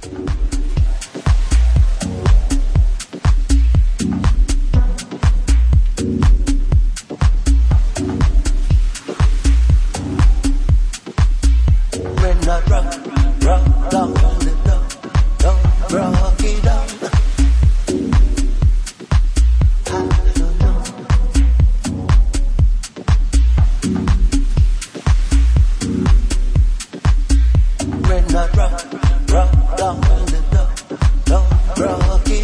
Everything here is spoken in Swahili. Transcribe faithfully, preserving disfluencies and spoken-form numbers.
Rock, rock, down the door, don't rock it.